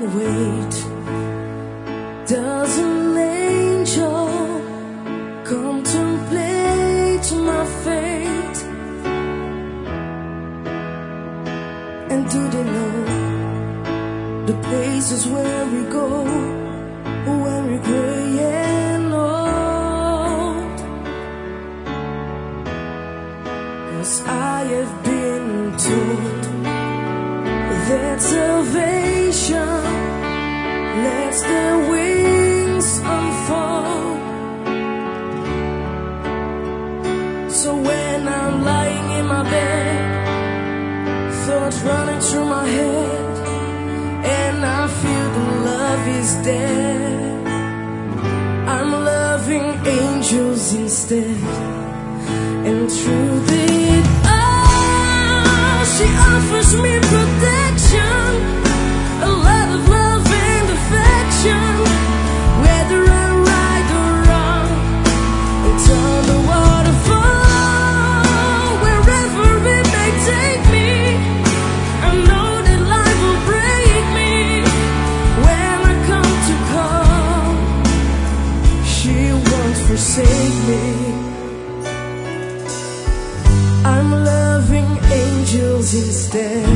wait, does an angel contemplate my fate? And do they know the places where we go when we gray and old? 'Cause I have been told that salvation lets their wings unfold. So when I'm lying in my bed, thoughts running through my head, and I feel the love is dead, I'm loving angels instead. And through it all, she offers me protection, a lot of love and affection, whether I'm right or wrong. It's on the waterfall, wherever it may take me. I know that life will break me when I come to call. She won't forsake me. I'm loving angels instead.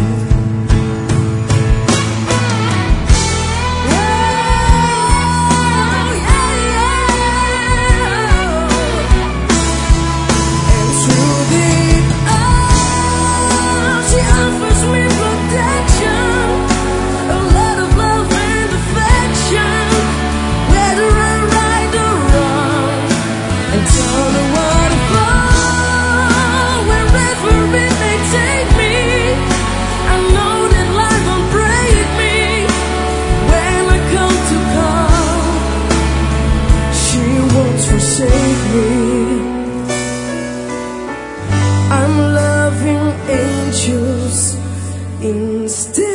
I'm loving angels instead.